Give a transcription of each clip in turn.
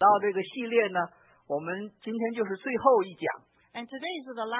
到这个系列呢，我们今天就是最后一讲。 And today is the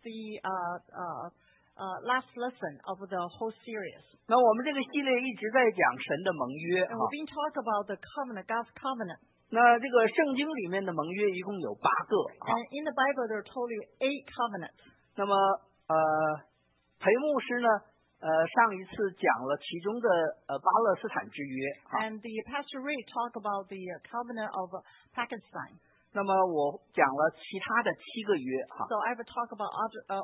last lesson of the whole series. 那我们这个系列一直在讲神的盟约 And we've been talking about the covenant, God's covenant. 那这个圣经里面的盟约一共有8个 And in the Bible there are totally 8 covenants. 那么裴牧师呢上一次讲了其中的巴勒斯坦之约 And the Pastor Ray talked about the covenant of Pakistan. 那么我讲了其他的7个约 So I will talk about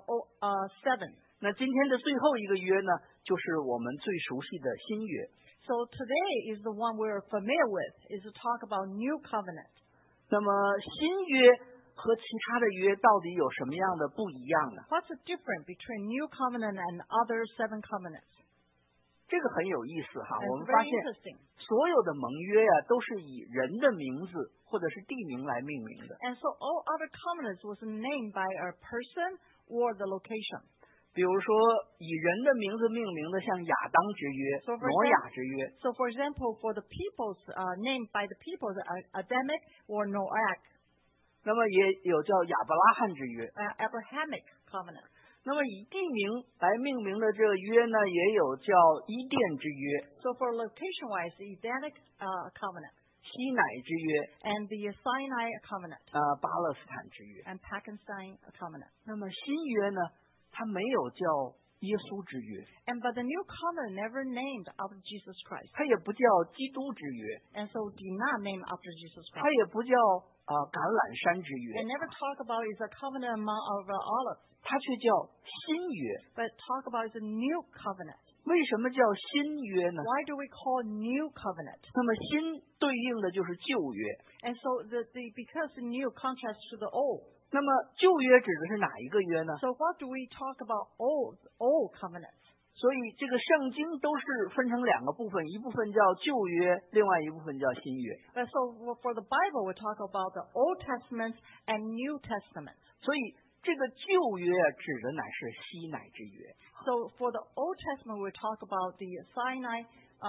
other 7. 那今天的最后一个约呢，就是我们最熟悉的新约。 So today is the one we're familiar with, is to talk about new covenant. 那么新约和其他的约到底有什么样的不一样呢？ What's the difference between new covenant and other 7 covenants? 这个很有意思哈， It's 我们发 very 现 interesting. 所有的盟约呀，都是以人的名字或者是地名来命名的。 And so all other covenants was named by a person or the location. 比如说以人的名字命名的，像亚当之约、 So for 挪亚之约。 So for example, for the peoples named by the peoples, Adamic or Noahic, 那么也有叫亚伯拉罕之约。 Abrahamic covenant. 那么以地名来命名的这个约呢，也有叫伊甸之约、 So for location-wise, the Edenic covenant 西乃之约、 and the Sinai covenant 巴勒斯坦之约。 and Pakistan covenant. 那么新约呢，它没有叫耶稣之约， And but the new covenant never named after Jesus Christ, 它也不叫基督之约， and so did not name after Jesus 它 Christ. 也不叫橄榄山之约 And，never talk about is a covenant among of olives, 它却叫新约。 but talk about is a new covenant. 为什么叫新约呢？ Why do we call new covenant? 那么新对应的就是旧约， And so because the new contrasts to the old. 那么旧约指的是哪一个约呢？ So what do we talk about old covenants? 所以这个圣经都是分成2个部分，一部分叫旧约，另外一部分叫新约。 But so for the Bible, we talk about the Old Testament and New Testament. 所以这个旧约指的乃是西乃之约。 So for the Old Testament, we talk about the Sinai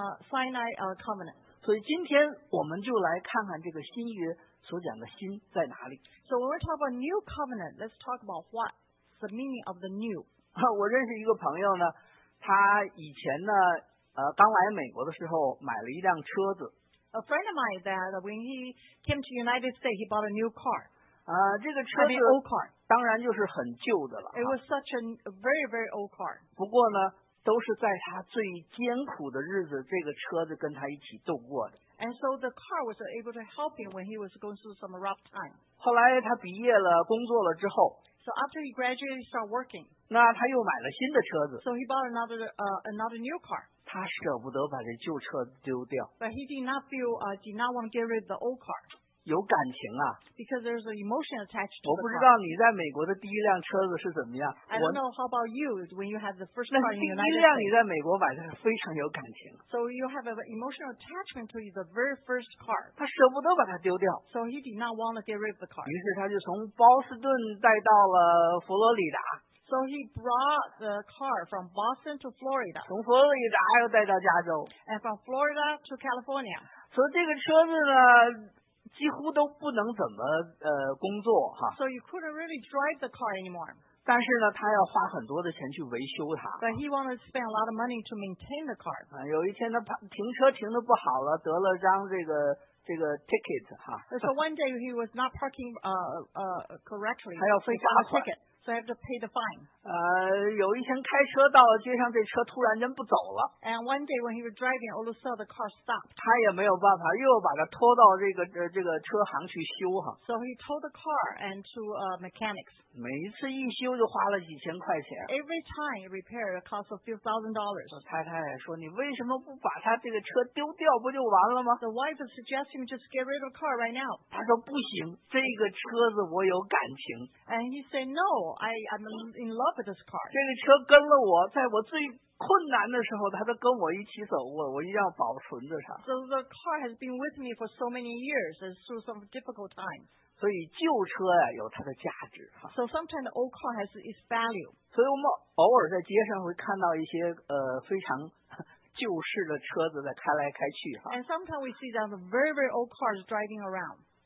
covenant. 所以今天我们就来看看这个新约所讲的新在哪里。 So when we talk about New covenant, let's talk about what's the meaning of the new. 我认识一个朋友呢，他以前呢刚来美国的时候买了一辆车子。 A friend of mine that when he came to United States, he bought a new car. 这个车 I 子 mean, old car. 当然就是很旧的了。 It was such a very, very old car. 不过呢，都是在他最艰苦的日子，这个车子跟他一起度过的。 And so the car was able to help him when he was going through some rough time. 后来他毕业了，工作了之后， So after he graduated, he started working. 那他又买了新的车子， So he bought another new car. 他舍不得把这旧车子丢掉， But he did not want to get rid of the old car 有感情啊。 because there's an emotion attached to 我 the 不知 car. 道你在美国的第一辆车子是怎么样， I don't know how about you when you have the first 那 car 是 in 第 the 一 United 辆你 States. 在美国买的是非常有感情， So you have an emotional attachment to the very first car. 他舍不得把它丢掉， So he did not want to get rid of the car. 于是他就从波士顿带到了佛罗里达， So he brought the car from Boston to Florida 从佛罗里达又带到加州， and from Florida to California. 所以这个车子呢几乎都不能怎么工作哈， So you couldn't really drive the car anymore. 但是呢他要花很多的钱去维修它。 But he wanted to spend a lot of money to maintain the car. 有一天他停车停的不好了，得了张这个 ticket 哈， So one day he was not parking correctly. 还要付 So he 罚 got a 款。 ticket. So I have to pay the fine. 有一天开车到了街上，这车突然间不走了， And one day when he was driving, all of a sudden the car stopped. 他也没有办法，又把它拖到这个车行去修哈。 So he towed the car and to mechanics. 每一次一修就花了几千块钱。 Every time repair it costs a few $1,000. 太太说：“你为什么不把他这个车丢掉，不就完了吗 The wife is suggesting just get rid of the car right now.？” 他说：“不行，这个车子我有感情， And he said, no, I'm in love with this car. 这个车跟了我，在我最困难的时候，他都跟我一起走过，我一定要保存着它。 So the car has been with me for so many years and through some difficult times. 所以旧车呀有它的价值哈。 So sometimes the old car has its value. 所以我们偶尔在街上会看到一些非常旧式的车子在开来开去哈。 And sometimes we see that the very, very old cars driving around.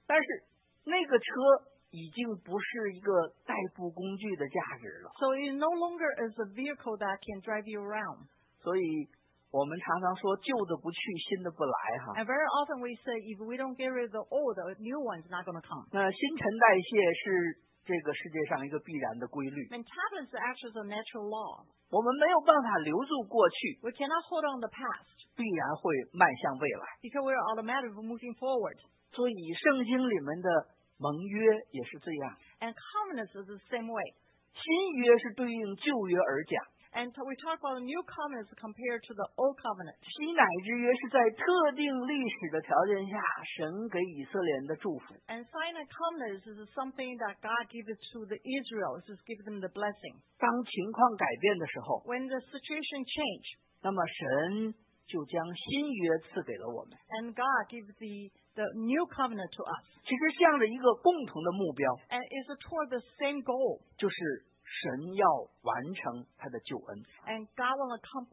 但是那个车已经不是一个代步工具的价值了。 So it no longer is a vehicle that can drive you around. 所以我们常常说旧的不去，新的不来哈。 And very often we say if we don't get rid of the old, the new one's not going to come. 那新陈代谢是这个世界上一个必然的规律。 Metabolism actually is a natural law. 我们没有办法留住过去， We cannot hold on the past 必然会迈向未来。 because we're automatically moving forward. 所以圣经里面的盟约也是这样， And covenants is the same way. 新约是对应旧约而讲， And we talk about the new covenants compared to the old covenant. 西乃之约是在特定历史的条件下，神给以色列人的祝福。 And Sinai covenants is something that God gives to the Israel, is give them the blessing. 当情况改变的时候， When the situation change, 那么神就将新约赐给了我们。 and God gives the new covenant to us. 其实向着一个共同的目标， And it's toward the same goal. 就是神要完成他的救恩。 And God will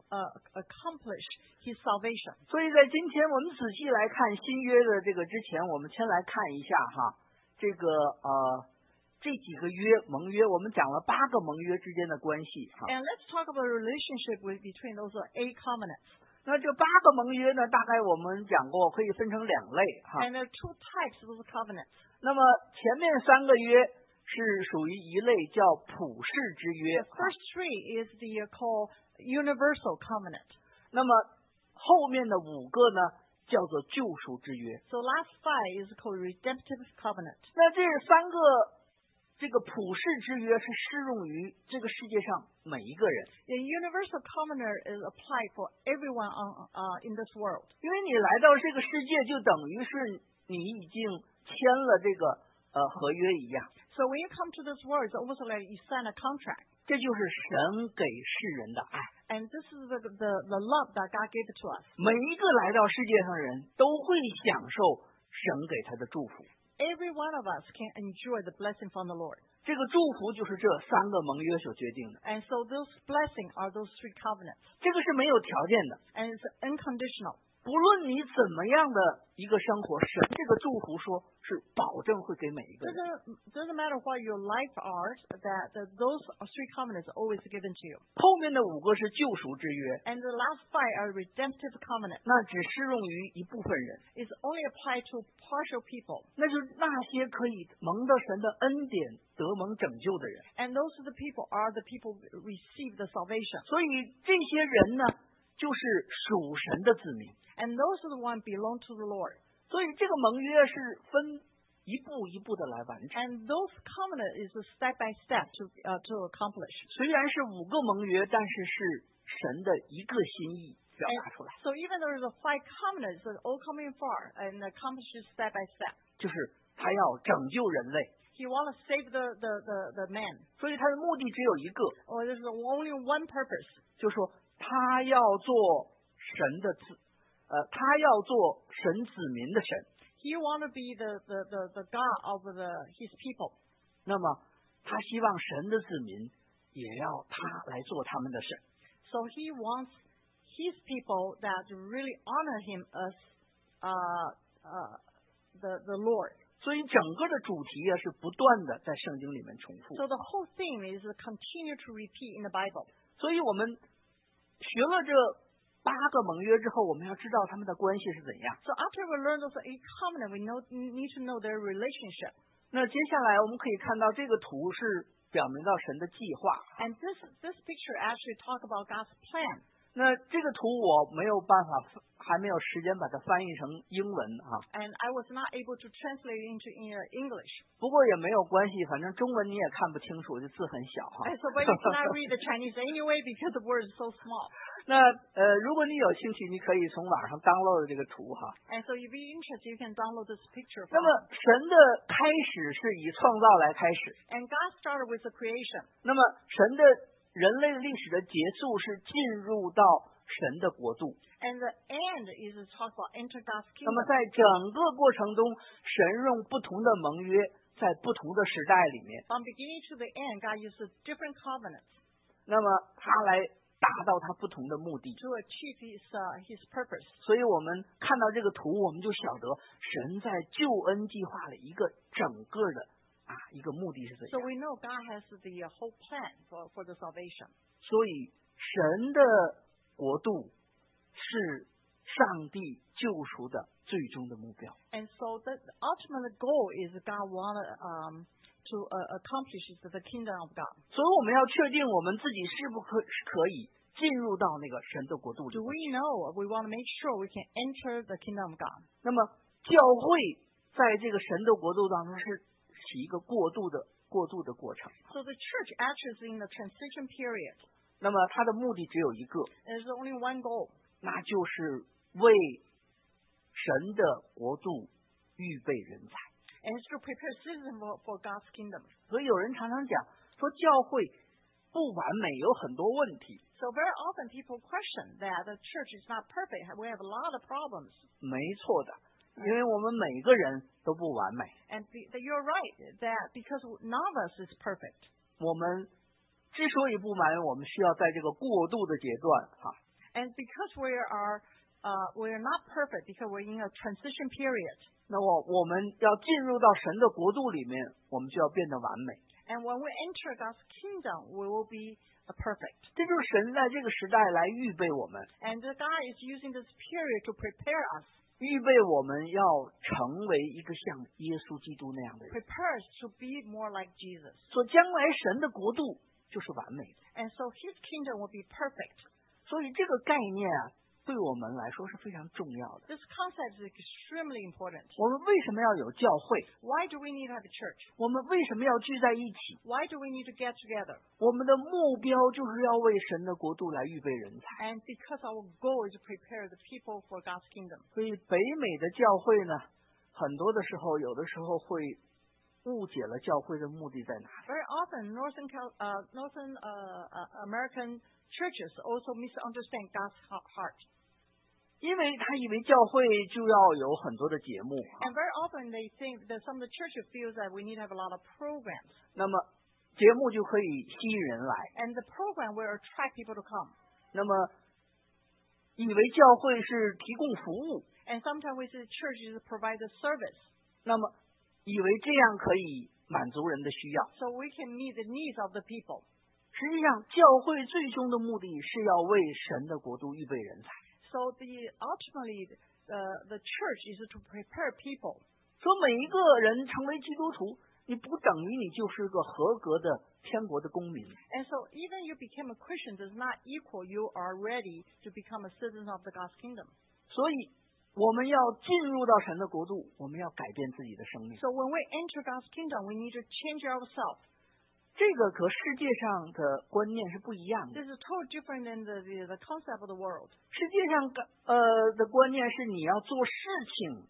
accomplish His salvation. 所以在今天我们仔细来看新约的这个之前，我们先来看一下哈，这个这几个盟约，我们讲了8个盟约之间的关系哈。 And let's talk about the relationship between those 8 covenants. 那这8个盟约呢，大概我们讲过可以分成2类哈。 And there are 2 types of those covenants. 那么前面3个约是属于一类叫普世之约。 The first 3 is the called universal covenant. 那么后面的5个呢，叫做救赎之约。 So last 5 is called redemptive covenant. 那这3个这个普世之约是适用于这个世界上每一个人， The universal covenant is applied for everyone in this world. 因为你来到这个世界，就等于是你已经签了这个合约一样。 So when you come to this world, it's almost like you sign a contract. 这就是神给世人的爱。 And this is the love that God gave to us. 每一个来到世界上的人都会享受神给他的祝福。 Every one of us can enjoy the blessing from the Lord. 这个祝福就是这3个盟约所决定的。 And so those blessings are those 3 covenants. 这个是没有条件的， And it's unconditional. 不论你怎么样的一个生活，神这个祝福说是保证会给每一个人。 Doesn't matter what your life are, that those 3 covenants are always given to you. 后面的5个是救赎之约， And the last 5 are redemptive covenants. 那只适用于一部分人， It's only applied to partial people. 那就是那些可以蒙到神的恩典、得蒙拯救的人。 And those are the people who receive the salvation. 所以这些人呢，就是属神的子民。 And those are the ones belong to the Lord. 所以这个盟约是分一步一步的来完成。 And those covenant is a step by step to accomplish. 虽然是5个盟约，但是是神的一个心意表达出来， So even though there's 5 covenants, it's all coming far and accomplished step by step. 就是他要拯救人类。 He wants to save the man. 所以他的目的只有一个， Or there's only one purpose. 就是说他要做神的他要做神子民的神。 He wants to be the God of his people. 那么他希望神的子民也要他来做他们的神。 So he wants his people that really honor him as the Lord. 所以整个的主题是不断的在圣经里面重复。 So the whole theme is continue to repeat in the Bible. 所以我们学了这8个盟约之后，我们要知道他们的关系是怎样。 So after we learn those 8 covenants, we need to know their relationship. 那接下来我们可以看到这个图是表明到神的计划。 And this picture actually talk about God's plan. 那这个图我没有办法，还没有时间把它翻译成英文啊。 And I was not able to translate it into English. 不过也没有关系，反正中文你也看不清楚，这字很小哈。 And so but you cannot read the Chinese anyway because the word is so small. 那如果你有兴趣，你可以从网上 download 这个图哈。 And so if you're interested, you can download this picture. 那么神的开始是以创造来开始， And God started with the creation. 那么神的人类历史的结束是进入到神的国度。 And the end is to talk about enter God's 那么 kingdom. 在整个过程中，神用不同的盟约，在不同的时代里面， From beginning to the end, God uses different covenants. 那么他来达到他不同的目的。 to achieve his purpose. 所以我们看到这个图，我们就晓得神在救恩计划的一个整个的一个目的是怎 So 样。 we know God has the whole plan for the salvation. 所以神的国度是上帝救赎的最终的目标。 And so the ultimate goal is God wanted to accomplish the kingdom of God. 所以我们要确定我们自己是不可以进入到那个神的国度里 Do 面。 we know? We want to make sure we can enter the kingdom of God. 那么教会在这个神的国度当中是起一个过渡的过程。 So the church actually is in the transition period. 那么它的目的只有一个， There's only one goal, 那就是为神的国度预备人才。 and it's to prepare citizens for God's kingdom. 所以有人常常讲说教会不完美，有很多问题。 So very often people question that the church is not perfect. We have a lot of problems. 没错的，因为我们每个人都不完美。 And you're right that because none of us is perfect. 我们之所以不完美，我们需要在这个过渡的阶段 And because we're not perfect because we're in a transition period. 那我们要进入到神的国度里面，我们就要变得完美。 And when we enter God's kingdom, we will be perfect. 这就是神在这个时代来预备我们， And God is using this period to prepare us, 预备我们要成为一个像耶稣基督那样的人。 prepare us to be more like Jesus. 所将来神的国度就是完美的。 And so His kingdom will be perfect. 所以这个概念对我们来说是非常重要的。 This concept is extremely important. 我们为什么要有教会？ Why do we need to have a church? 我们为什么要聚在一起？ Why do we need to get together? 我们的目标就是要为神的国度来预备人才。 And because our goal is to prepare the people for God's kingdom. 所以北美的教会呢，很多的时候，有的时候会误解了教会的目的在哪里。 Very often, Northern American churches also misunderstand God's heart. 因为他以为教会就要有很多的节目， And very often they think that some of the churches feel that we need to have a lot of programs. 那么节目就可以吸引人来。 And the program will attract people to come. 那么以为教会是提供服务， And sometimes we say churches provide a service. 那么以为这样可以满足人的需要。 So we can meet the needs of the people. 实际上，教会最终的目的是要为神的国度预备人才。 So ultimately, the church is to prepare people. 说每一个人成为基督徒，你不等于你就是个合格的天国的公民。 And so even you became a Christian does not equal you are ready to become a citizen of the God's kingdom. 所以我们要进入到神的国度，我们要改变自己的生命。 So when we enter God's kingdom, we need to change ourselves. 这个和世界上的观念是不一样的。 This is totally different than the concept of the world. 世界上的观念是你要做事情，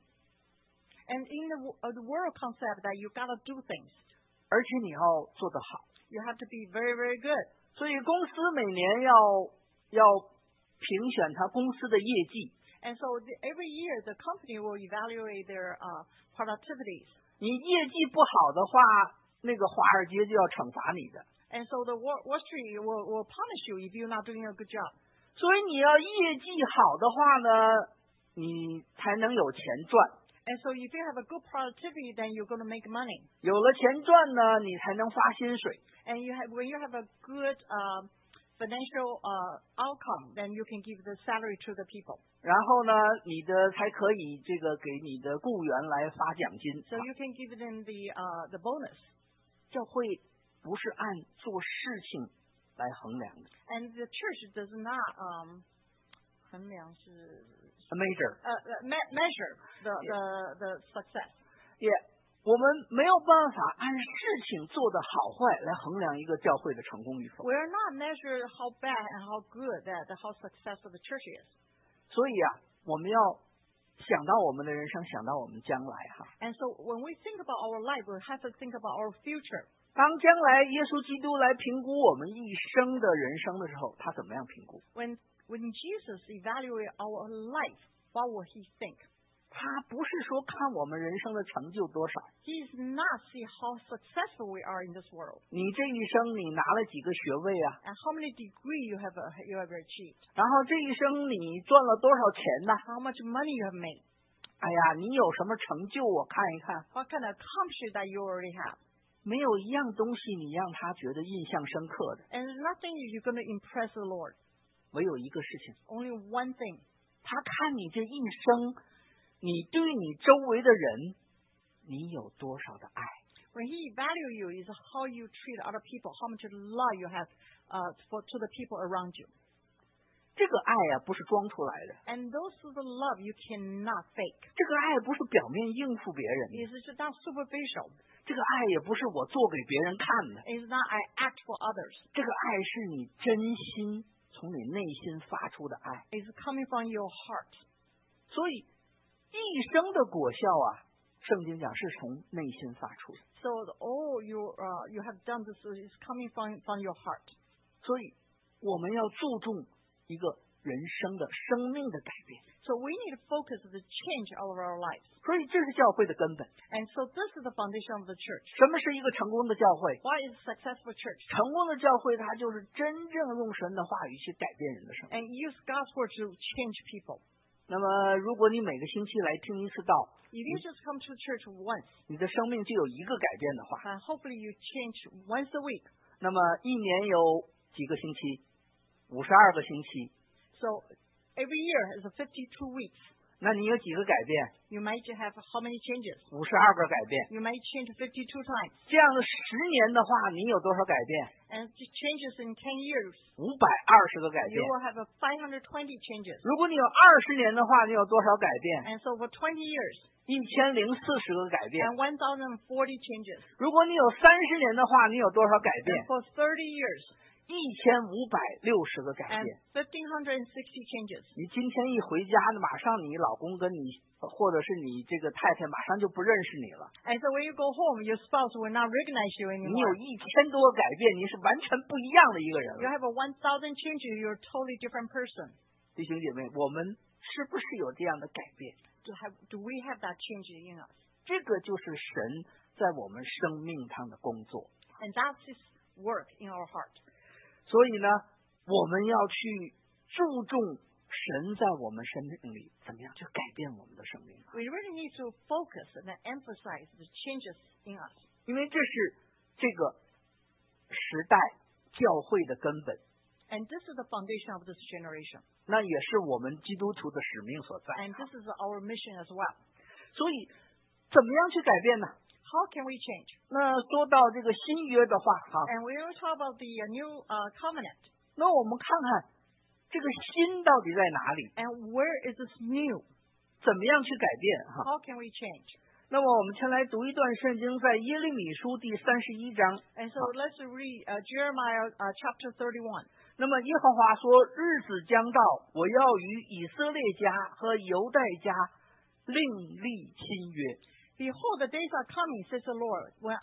And in the world concept that you gotta do things, 而且你要做得好。 you have to be very, very good. 所以公司每年要评选他公司的业绩。 And so every year the company will evaluate their productivities. 你业绩不好的话，那个华尔街就要惩罚你的。 And so the Wall Street will punish you if you're not doing a good job. 所以你要业绩好的话呢，你才能有钱赚。 And so if you have a good productivity, then you're going to make money. 有了钱赚呢，你才能发薪水。 And when you have a good financial outcome, then you can give the salary to the people. 然后呢，你的才可以这个给你的雇员来发奖金。 So you can give them the bonus. 教会不是按做事情来衡量的。 And the church does not 衡量是 measure measure the success. 也我们没有办法按事情做的好坏来衡量一个教会的成功与否。 We are not measure how bad and how good how successful the church is. 所以我们要想到我们的人生，想到我们将来哈。 And so when we think about our life, we have to think about our future. 当将来耶稣基督来评估我们一生的人生的时候，他怎么样评估？ When Jesus evaluated our life, what will he think? 他不是说看我们人生的成就多少， He is not see how successful we are in this world 你这一生你拿了几个学位啊， and how many degrees you have achieved, 然后这一生你赚了多少钱呢？ how much money you have made, 哎呀，你有什么成就？我看一看， what kind of accomplishment that you already have. 没有一样东西你让他觉得印象深刻的， And nothing you're going to impress the Lord. 唯有一个事情， Only one thing. 他看你这一生，你对你周围的人，你有多少的爱？ When He value you is how you treat other people, how much love you have to the people around you. 这个爱呀，不是装出来的， And those are the love you cannot fake. 这个爱不是表面应付别人的， It's just not superficial. 这个爱也不是我做给别人看的， It's not I act for others. 这个爱是你真心从你内心发出的爱。 It's coming from your heart. 所以一生的果效啊，圣经讲是从内心发出的。 So all you have done this is coming from your heart. 所以我们要注重一个人生的生命的改变。 So we need to focus on the change of our lives. 所以这是教会的根本。 And so this is the foundation of the church. 什么是一个成功的教会？ What is a successful church? 成功的教会，它就是真正用神的话语去改变人的生命。 And use God's word to change people. 那么，如果你每个星期来听一次道， If you just come to church once, 你的生命就有一个改变的话， hopefully you change once a week. 那么一年有几个星期？52个星期。 So every year is 52 weeks. 那你有几个改变 You might have how many changes? ？52个改变。 You might change 52 times. 这样的10年的话，你有多少改变 And changes in 10 years, ？520个改 you 变。 will have 520 changes. 如果你有20年的话，你有多少改变？ And so for 20 years, 1040个改变。 and 1040 changes. 如果你有30年的话，你有多少改变 And for 30 years, ？1560个改 and 变。 1560 changes. 你今天一回家，马上你老公跟你，或者是你这个太太，马上就不认识你了。 And so when you go home, your spouse will not recognize you 你有 anymore. 1000多个改变，你是完全不一样的一个人 You 了。 have 1,000 changes, you're a totally different person. 弟兄姐妹，我们是不是有这样的改变？ Do we have that change in us? 这个就是神在我们生命上的工作。 And that's His work in our heart. 所以呢，我们要去注重神在我们生命里怎么样去改变我们的生命， We really need to focus and emphasize the changes in us. 因为这是这个时代教会的根本， And this is the foundation of this generation. 那也是我们基督徒的使命所在。 And this is our mission as well. 所以，怎么样去改变呢？ How can we change? 那说到这个新约的话，哈， And we will talk about the new covenant. 那我们看看这个新到底在哪里？ And where is this new? 怎么样去改变？哈， How can we change? 那么我们先来读一段圣经，在耶利米书第31章。 And so let's read Jeremiah chapter 31. 那么耶和华说：“日子将到，我要与以色列家和犹大家另立新约。 Behold, the days are coming, says the Lord, when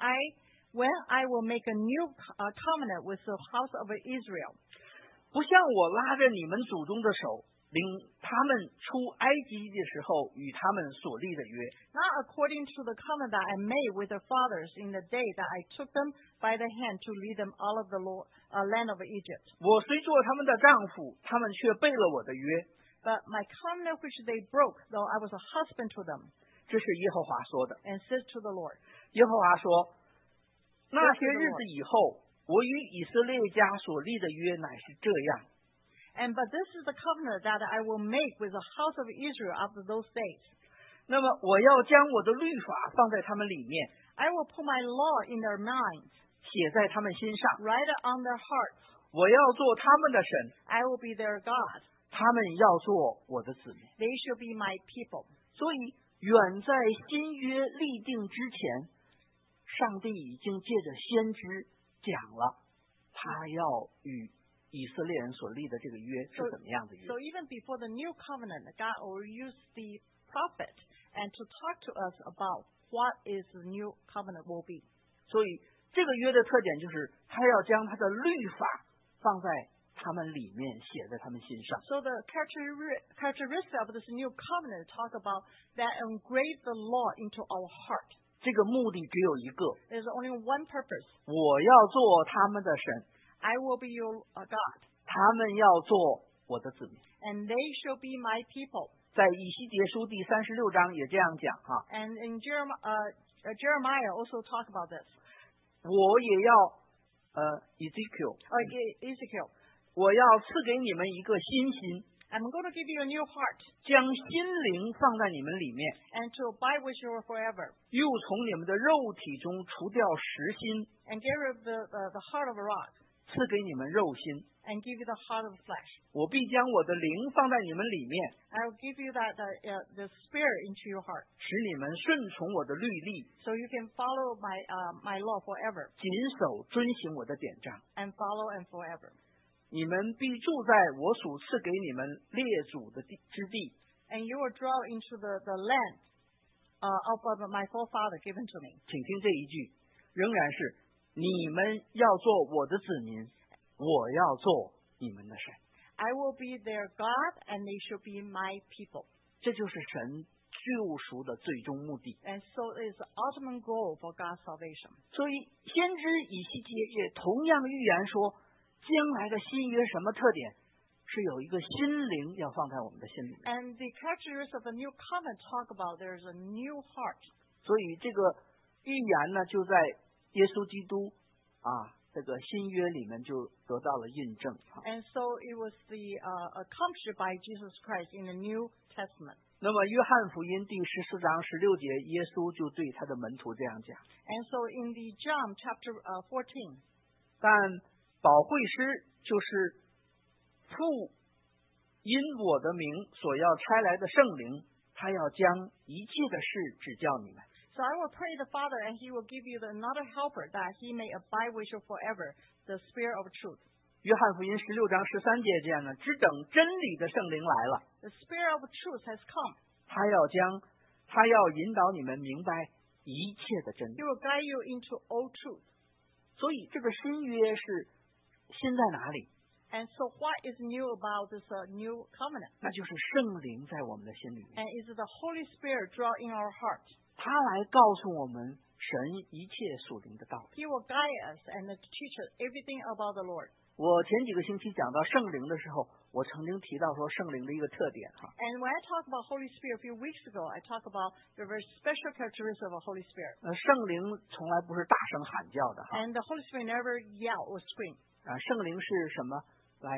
I will make a new covenant with the house of Israel. 不像我拉着你们祖宗的手，领他们出埃及的时候与他们所立的约， Not according to the covenant that I made with their fathers in the day that I took them by the hand to lead them out of the land of Egypt. 我虽做他们的丈夫，他们却背了我的约。 But my covenant which they broke, though I was a husband to them, 这是耶和华说的。 and said to the Lord. 耶和华说：那些日子以后，我与以色列家所立的约乃是这样。 But this is the covenant that I will make with the house of Israel after those days. 那么我要将我的律法放在他们里面， I will put my law in their minds, 写在他们心上。 write it on their hearts. 我要做他们的神， I will be their God. 他们要做我的子民。 They shall be my people. 所以，远在新约立定之前，上帝已经借着先知讲了，他要与以色列人所立的这个约是怎么样的约。 So even before the new covenant, God will use the prophet and to talk to us about what is the new covenant will be. 所以，这个约的特点就是，他要将他的律法放在他们里面，写在他们心上。 So the characteristic of this new covenant talk about that engrave the law into our heart. 这个目的只有一个， There's only one purpose. 我要做他们的神， I will be your God, 他们要做我的子民。 and they shall be my people. 在以西结书第36章也这样讲哈， And in Jeremiah also talk about this. 我也要 Ezekiel, 我要赐给你们一个新心， I'm going to give you a new heart 将心灵放在你们里面， and to abide with you forever, 又从你们的肉体中除掉实心， and get rid of the heart of a rock 赐给你们肉心。 and give you the heart of flesh. 我必将我的灵放在你们里面， I will give you the spirit into your heart, 使你们顺从我的律例， so you can follow my law forever 谨守遵行我的典章。 and follow and forever. 你们必住在我所赐给你们列祖的之地， And you will dwell into the land of my forefather given to me. 请听这一句，仍然是你们要做我的子民，我要做你们的神。 I will be their God, and they shall be my people. 这就是神救赎的最终目的。 And so is the ultimate goal for God's salvation. 所以先知以西结也同样预言说，将来的新约什么特点？是有一个心灵要放在我们的心里面。 And the characteristics of the new covenant talk about there's a new heart. 所以这个预言呢，就在耶稣基督这个新约里面就得到了印证。 And so it was accomplished by Jesus Christ in the New Testament. 那么约翰福音第14章16节，耶稣就对他的门徒这样讲。 And so in the John chapter 14, 但保惠师就是父因我的名所要差来的圣灵，他要将一切的事指教你们。 so I will pray the Father, and He will give you another helper, that He may abide with you forever, the Spirit of truth. 约翰福音16章13节这样的，只等真理的圣灵来了， The Spirit of truth has come. 他要引导你们明白一切的真理 He。will guide you into all truth. 所以这个新约是新在哪里？ And so what is new about this new covenant? 那就是圣灵在我们的心里面， And is the Holy Spirit draw in our heart. 他来告诉我们神一切属灵的道理。 He will guide us and teach us everything about the Lord. 我前几个星期讲到圣灵的时候，我曾经提到说圣灵的一个特点哈， And when I talk about Holy Spirit a few weeks ago, I talk about the very special characteristic of the Holy Spirit. 圣灵从来不是大声喊叫的哈， And the Holy Spirit never yell or scream. 圣灵是什么？来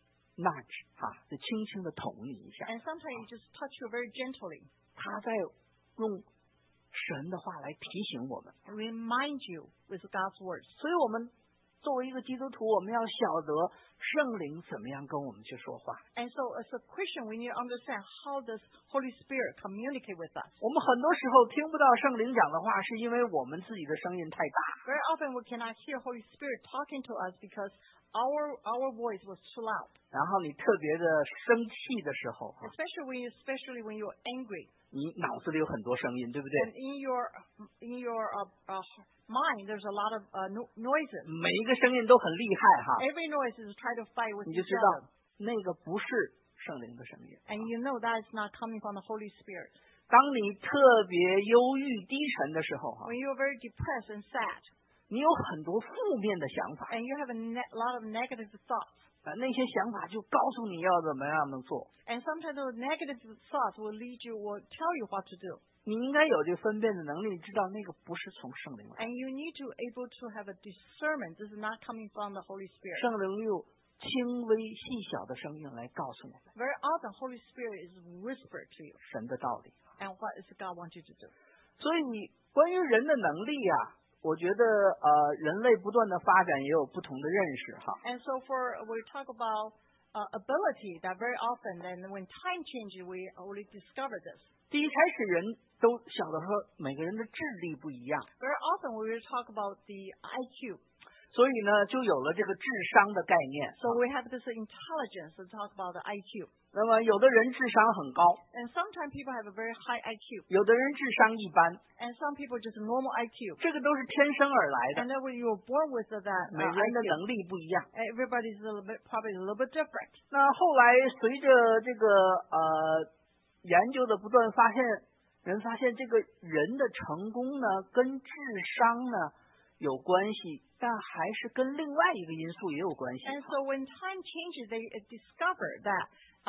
nudge 哈，就轻轻的捅你一下， And sometimes He just touch you very gently, 他在用神的话来提醒我们。 and remind you with God's words. 所以我们作为一个基督徒，我们要晓得圣灵怎么样跟我们去说话。 And so as a Christian, we need to understand how does Holy Spirit communicate with us. 我们很多时候听不到圣灵讲的话，是因为我们自己的声音太大。 Very often we cannot hear Holy Spirit talking to us because our voice was too loud. 然后你特别的生气的时候， Especially when you're angry. 你脑子里有很多声音，对不 And 对？ in your mind, there's a lot of noises. 每一个声音都很厉害哈， Every noise is trying to fight with 你就 each 知道 other. 那个不是圣灵的声音。 And you know that is not coming from the Holy Spirit. 当你特别忧郁低沉的时候哈， When you're very depressed and sad, 你有很多负面的想法， and you have a lot of negative thoughts. 那些想法就告诉你要怎么样的做。 And sometimes those negative thoughts will tell you what to do. 你应该有这分辨的能力，知道那个不是从圣灵来。 And you need to able to have a discernment. This is not coming from the Holy Spirit. 圣灵用轻微细小的声音来告诉我们 Very often, Holy Spirit is whispered to you. 神的道理。 And what is God want you to do? 所以关于人的能力啊，我觉得人类不断的发展也有不同的认识哈。 And so we talk about ability, that very often, then when time changes, we only discover this. 第一开始人都晓得说每个人的智力不一样， Very often we will talk about the IQ. 所以呢就有了这个智商的概念。 So we have this intelligence to talk about the IQ. 那么有的人智商很高， And sometimes people have a very high IQ. 有的人智商一般， And some people just a normal IQ. 这个都是天生而来的， And then when you were born with that 每个人的 IQ, 能力不一样。 everybody's probably a little bit different. 那后来随着这个研究的不断发现，人发现这个人的成功呢跟智商呢有关系，但还是跟另外一个因素也有关系。 And so when time changes, they discover that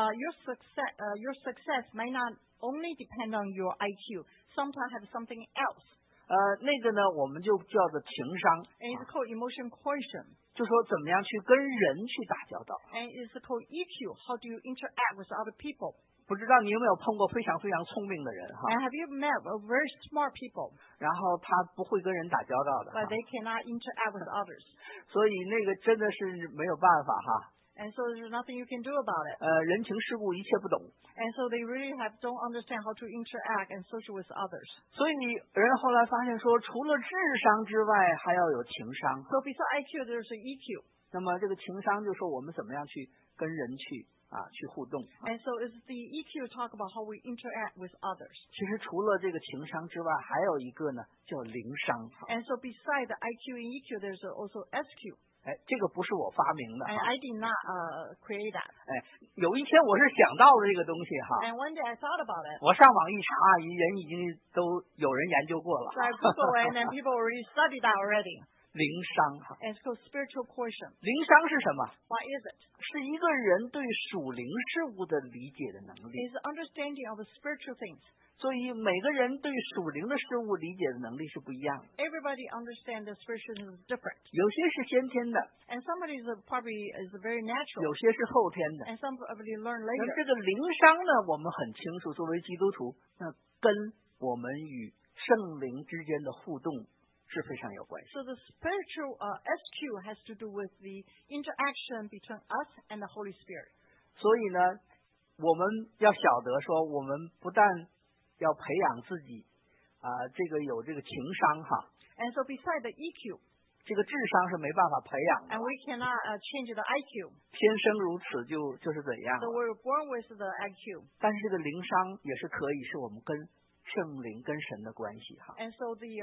your success may not only depend on your IQ, sometimes have something else. 那个呢我们就叫做情商， And it's called emotion quotient. 就说怎么样去跟人去打交道。 And it's called EQ. How do you interact with other people? 不知道你有没有碰过非常非常聪明的人哈， And have you met very smart people, 然后他不会跟人打交道的哈， but they cannot interact with others? 所以那个真的是没有办法哈。 And so there's nothing you can do about it. 人情世故一切不懂， And so they really don't understand how to interact and social with others. 所以人后来发现说，除了智商之外，还要有情商。 So besides IQ, there's an EQ. 那么这个情商就说我们怎么样去跟人去互动。 And so it's the EQ talk about how we interact with others. 其实除了这个情商之外，还有一个呢叫灵商。 And so beside the IQ and EQ, there's also SQ. 哎，这个不是我发明的 And 哈。 I did not create that. 哎，有一天我是想到了这个东西哈， And one day I thought about it. 我上网一查，人已经都有人研究过了。 So I Googled it, and then people already studied that already. 灵商哈， And it's called spiritual quotient. 灵商是什么？ What is it? 是一个人对属灵事物的理解的能力。 It's the understanding of the spiritual things. 所以每个人对属灵的事物理解的能力是不一样的， Everybody understands the spiritual things is different. 有些是先天的， And somebody probably is very natural. 有些是后天的。 And somebody learn 那 later. 这个灵商呢，我们很清楚，作为基督徒，那跟我们与圣灵之间的互动是非常有关系。 So the spiritual SQ has to do with the interaction between us and the Holy Spirit. 所以呢，我们要晓得说，我们不但要培养自己这个有这个情商哈， And so beside the EQ, 这个智商是没办法培养的 and，we cannot change the IQ. 天生如此就是怎样 So。we're born with the IQ. 但是这个灵商也是可以是我们跟圣灵跟神的关系哈。 And so the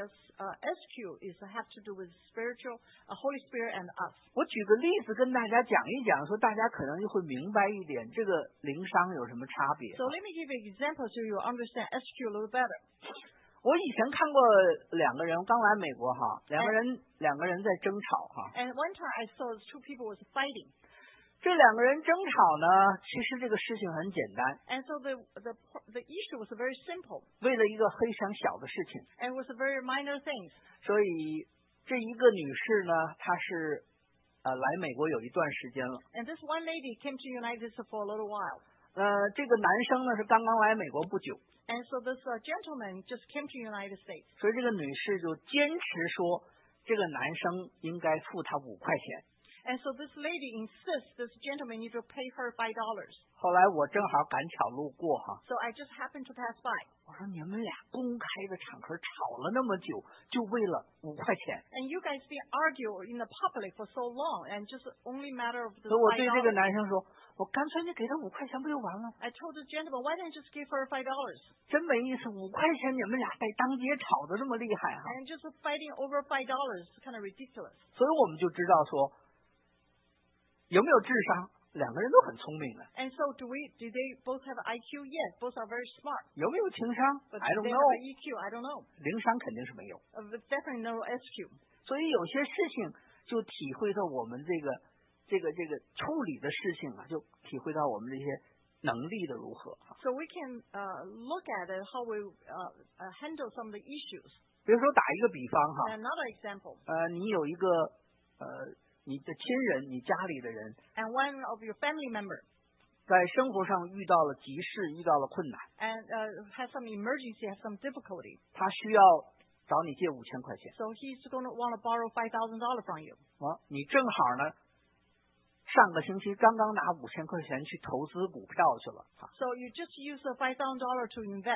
SQ have to do with spiritual, Holy Spirit and us. 我举个例子跟大家讲一讲，说大家可能就会明白一点这个灵商有什么差别。 So let me give you an example so you understand SQ a little better. 我以前看过两个人刚来美国哈，两个人在争吵哈。 And one time I saw two people was fighting. 这两个人争吵呢，其实这个事情很简单， And so the issue was very simple. 为了一个非常小的事情， And it was a very minor things. 所以这一个女士呢，她是来美国有一段时间了。 And this one lady came to United States for a little while. 这个男生呢是刚刚来美国不久， And so this gentleman just came to United States. 所以这个女士就坚持说，这个男生应该付她5块钱。 And so this lady insists this gentleman need to pay her $5. 后来我正好赶巧路过哈， So I just happened to pass by. 我说你们俩公开的场合吵了那么久，就为了5块钱。 And you guys been argue in the public for so long, and just only matter of the 所以我对这个 $5. 男生说，我干脆你给他5块钱不就完了？ I told the gentleman, why don't you just give her $5? 真没意思，5块钱你们俩在当街吵得这么厉害哈， And just fighting over $5 is kind of ridiculous. 所以我们就知道说，有没有智商，两个人都很聪明的。 And so do they both have IQ? Yes, both are very smart. 有没有情商 But ？I do don't they know。 have an EQ? I don't know. 灵商肯定是没有， Definitely no SQ. 所以有些事情就体会到我们这个处理的事情啊，就体会到我们这些能力的如何。 So we can look at it, how we handle some of the issues. 比如说打一个比方哈， Another example, 你有一个你的亲人，你家里的人， and one of your family member 在生活上遇到了急事，遇到了困难， and has some emergency, has some difficulty. 他需要找你借5000块钱。 So he's going to want to borrow $5,000 from you. 你正好呢，上个星期刚刚拿5000块钱去投资股票去了。 So you just use the $5,000 to invest.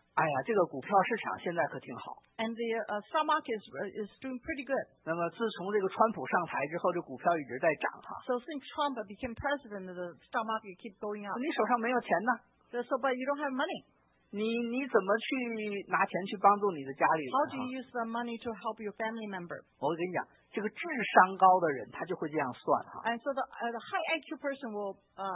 哎呀，这个股票市场现在可挺好。 And the stock market is doing pretty good. 那么自从这个川普上台之后，这股票一直在涨哈。 So since Trump became president, the stock market keeps going up. 你手上没有钱呢， So, but you don't have money. 你怎么去拿钱去帮助你的家里人 How do 哈？ you use the money to help your family member? 我跟你讲，这个智商高的人他就会这样算哈。 And so the high IQ person will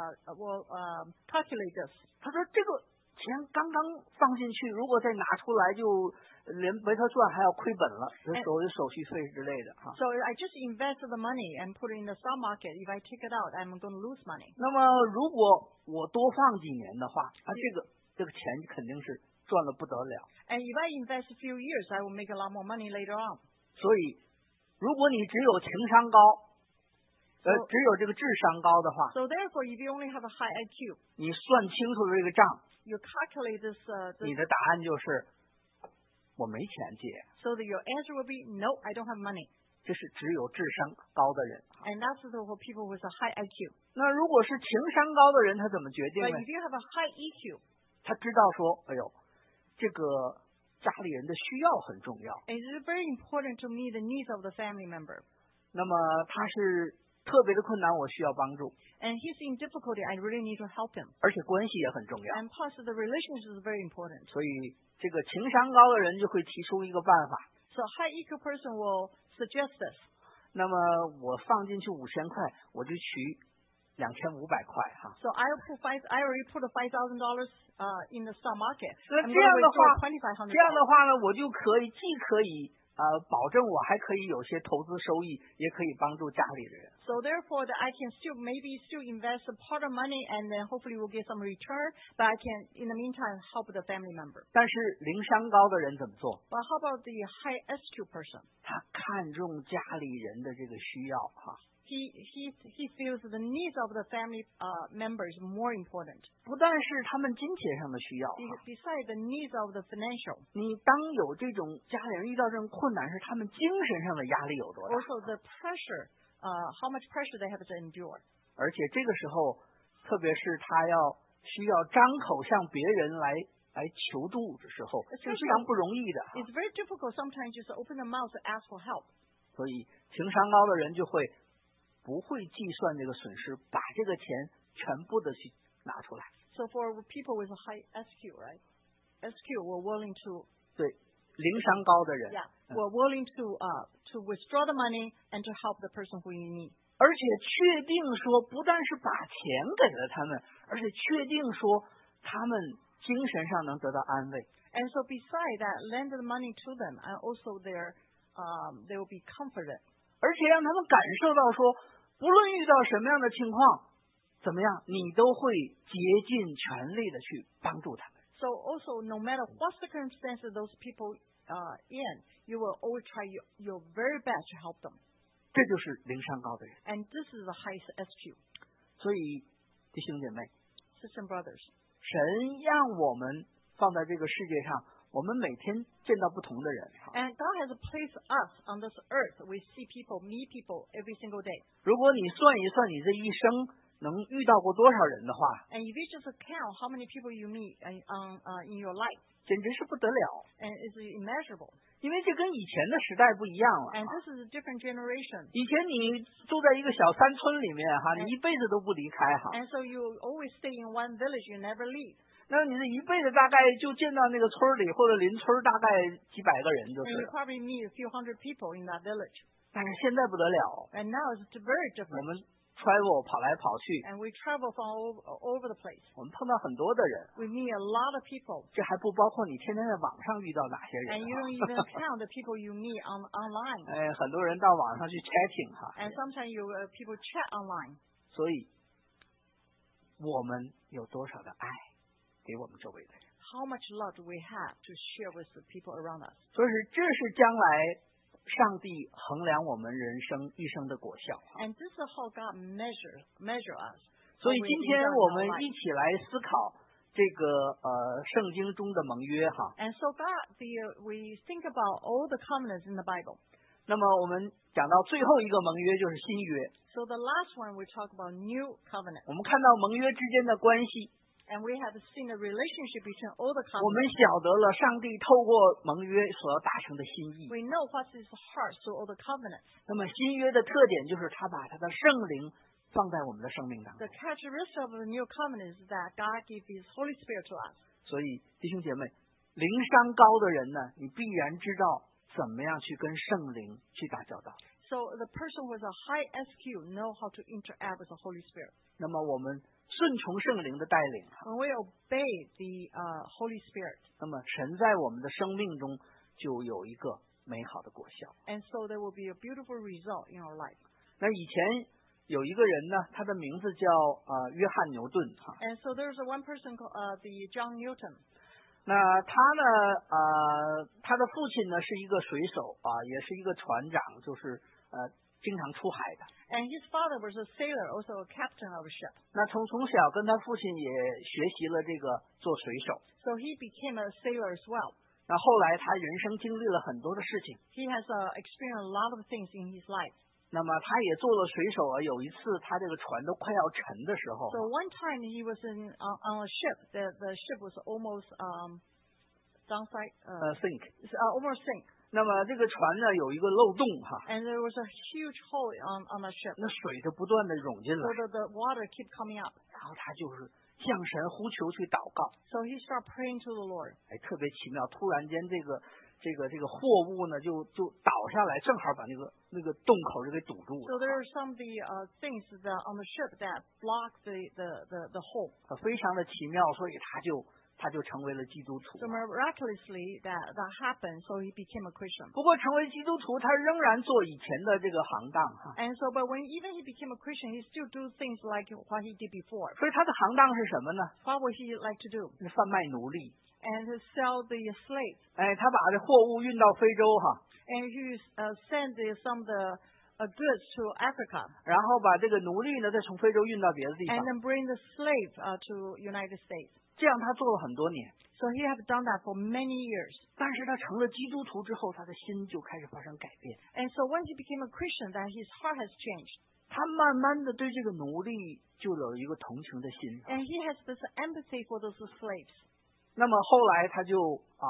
calculate this. 他说这个钱刚刚放进去，如果再拿出来，就连维特赚还要亏本了，所谓手续费之类的哈。 So I just invested the money and put it in the stock market. If I take it out, I'm going to lose money. 那么如果我多放几年的话，这个钱肯定是赚了不得了。 And if I invest a few years, I will make a lot more money later on. 所以，如果你只有情商高，只有这个智商高的话， So therefore, if you only have a high IQ, 你算清楚这个账， you calculate this. 你的答案就是我没钱借。 So that your answer will be no, I don't have money. 这是只有智商高的人。 And that's for people with a high IQ. 那如果是情商高的人，他怎么决定 But 呢？ if you have a high EQ, 他知道说，哎呦，这个家里人的需要很重要。 it is very important to meet the needs of the family member. 那么他是特别的困难，我需要帮助， And he's in difficulty, I really need to help him. 而且关系也很重要。 And plus, the relationship is very important. 所以这个情商高的人就会提出一个办法。 So a high EQ person will suggest this. 那么我放进去5000块，我就取2500块哈。 So I already put $5,000 in the stock market. 那 I'm 这样 going 的 to 话， withdraw $2,500. 这样的话呢，我就可以既可以保证我还可以有些投资收益，也可以帮助家里的人。 So therefore, I can maybe still invest a part of money and then hopefully we'll get some return. But I can, in the meantime, help the family member. 但是灵商高的人怎么做？ But how about the high SQ person? 他看重家里人的这个需要哈。 He feels the needs of the family members more important. 不但是他们金钱上的需要， Besides the needs of the financial, 你当有这种家里人遇到这种困难时，他们精神上的压力有多大？ also the pressure, how much pressure they have to endure. 而且这个时候，特别是他需要张口向别人来求助的时候，是非常不容易的。 It's very difficult sometimes just to open the mouth to ask for help. 所以情商高的人就不会计算这个损失，把这个钱全部的去拿出来。 So for people with a high SQ, right? SQ, we're willing to 对，灵商高的人， we're willing to withdraw the money and to help the person who you need. 而且确定说，不但是把钱给了他们，而且确定说他们精神上能得到安慰。 And so beside that, lend the money to them, and also they will be comforted. 而且让他们感受到说，不论遇到什么样的情况，怎么样，你都会竭尽全力的去帮助他们。 So also, no matter what circumstances those people in, you will always try your very best to help them. 这就是灵商高的人。 And this is the highest SQ. 所以，弟兄姐妹， Sisters and brothers, 神让我们放在这个世界上，我们每天见到不同的人。 and God has placed us on this earth. We see people, meet people every single day. 如果你算一算你这一生能遇到过多少人的话， And if you just count how many people you meet in your life, 简直是不得了。 and it's immeasurable. 因为这跟以前的时代不一样了。 And this is a different generation. 以前你住在一个小山村里面哈，你一辈子都不离开哈。 And so you always stay in one village, you never leave. 那你这一辈子大概就见到那个村里或者邻村大概几百个人就 And 是 you 了。 probably meet a few hundred people in that village. 但是现在不得了， And now it's very 我 different. 们 travel 跑来跑去， And we travel from all over the place. 我们碰到很多的人， We meet a lot of people. 这还不包括你天天在网上遇到哪些人 And you 哈 don't even count the people you meet online. 很多人到网上去 chatting 哈。 And sometimes people chat online. 所以，我们有多少的爱给我们周围的人？ How much love do we have to share with the people around us? 所以这是将来上帝衡量我们人生一生的果效。 And this is how God measure us. 所以今天我们一起来思考这个圣经中的盟约哈。 And so we think about all the covenants in the Bible. 那么我们讲到最后一个盟约就是新约。 So the last one we talk about new covenant. 我们看到盟约之间的关系。 And we have seen a relationship between all the 我们 covenants. 晓得了上帝透过盟约所要达成的心意。 We know what is the heart through all the covenants. 那么新约的特点就是他把他的圣灵放在我们的生命当中。 The characteristic of the new covenant is that God gives His Holy Spirit to us. 所以弟兄姐妹，灵商高的人呢，你必然知道怎么样去跟圣灵去打交道。 So the person with a high SQ know how to interact with the Holy Spirit. 那么我们顺从圣灵的带领， When we obey the Holy Spirit, 那么神在我们的生命中就有一个美好的果效。 and so there will be a beautiful result in our life. 那以前有一个人呢，他的名字叫约翰牛顿哈。 And so there's one person called the John Newton. 那他呢，他的父亲呢是一个水手也是一个船长，就是经常出海的。 And his father was a sailor, also a captain of a ship. 那从小跟他父亲也学习了这个做水手。 So he became a sailor as well. 那后来他人生经历了很多的事情， He has experienced a lot of things in his life. 那么他也做了水手有一次他这个船都快要沉的时候， So one time he was on a ship. The ship was almost downside, sink。 almost sink. 那么这个船呢有一个漏洞哈， And there was a huge hole on the ship. 那水就不断的涌进 So 来， the water keep coming up. 然后他就是向神呼求去祷告， So he started praying to the Lord. 特别奇妙，突然间这个货物呢就倒下来，正好把那个洞口就给堵住 So 了， there are some of the things that on the ship that block the hole. 非常的奇妙，所以他就成为了基督徒 So。miraculously that happened. So he became a Christian. 不过成为基督徒，他仍然做以前的这个行当哈， And so, but when even he became a Christian, he still do things like what he did before. 所以他的行当是什么呢？ What would he like to do? 是贩卖奴隶。 And to sell the slaves. 他把这货物运到非洲哈， And he send some of the goods to Africa. 然后把这个奴隶呢再从非洲运到别的地方 And，then bring the slave to United States. 这样他做了很多年。 So he have done that for many years. 但是他成了基督徒之后，他的心就开始发生改变。 And so when he became a Christian, that his heart has changed. 他慢慢的对这个奴隶就有一个同情的心。 And he has this empathy for those slaves. 那么后来他就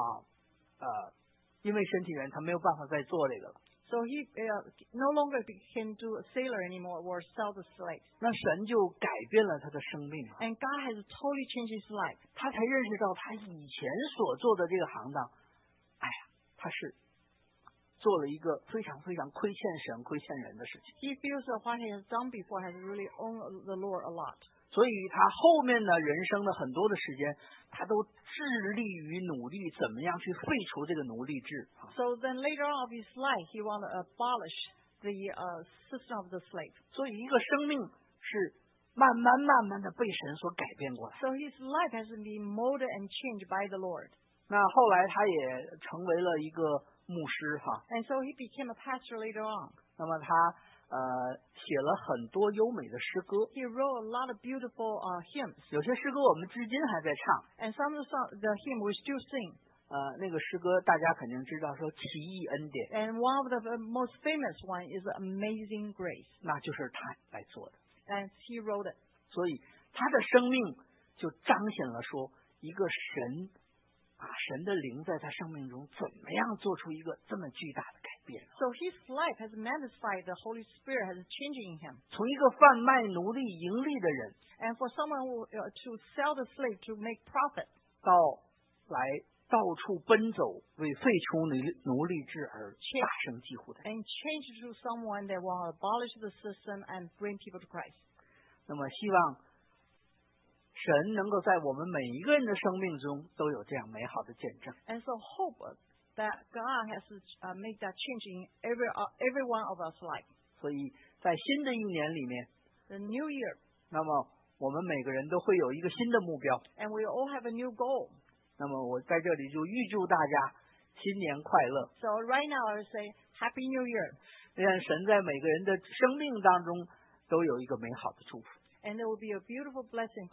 因为身体原因，他没有办法再做这个了。 So he no longer can do a sailor anymore or sell the slaves. 那神就改变了他的生命， And God has totally changed his life. 他才认识到他以前所做的这个行当，他是做了一个非常非常亏欠神、亏欠人的事情。 He feels that what he has done before has really owned the Lord a lot. 所以他后面的人生的很多的时间，他都致力于努力怎么样去废除这个奴隶制。 So then later on of his life, he wanted to abolish the system of the slave. 所以一个生命是慢慢的被神所改变过来。 So his life has been molded and changed by the Lord. 那后来他也成为了一个牧师哈。 And so he became a pastor later on. 那么他写了很多优美的诗歌， He wrote a lot of beautiful hymns. 有些诗歌我们至今还在唱。 And some of the hymn we still sing. 那个诗歌大家肯定知道，说奇异恩典， And one of the most famous one is Amazing Grace. 那就是他来做的。 And he wrote it. 所以他的生命就彰显了说，一个神的灵在他生命中怎么样做出一个这么巨大的改变。 So his life has magnified the Holy Spirit has changing him. 从一个贩卖奴隶盈利的人， And for someone who to sell the slave to make profit, 到处奔走，为废除奴隶制而大声疾呼的人。 and change to someone that will abolish the system and bring people to Christ. 那么希望神能够在我们每一个人的生命中都有这样美好的见证。 And so hope that God has made that change in every one of us life. 所以在新的一年里面， The new year, 那么我们每个人都会有一个新的目标。 and we all have a new goal. 那么我在这里就预祝大家新年快乐， So right now I would say Happy New Year. 愿神在每个人的生命当中都有一个美好的祝福。 And there will be a beautiful blessing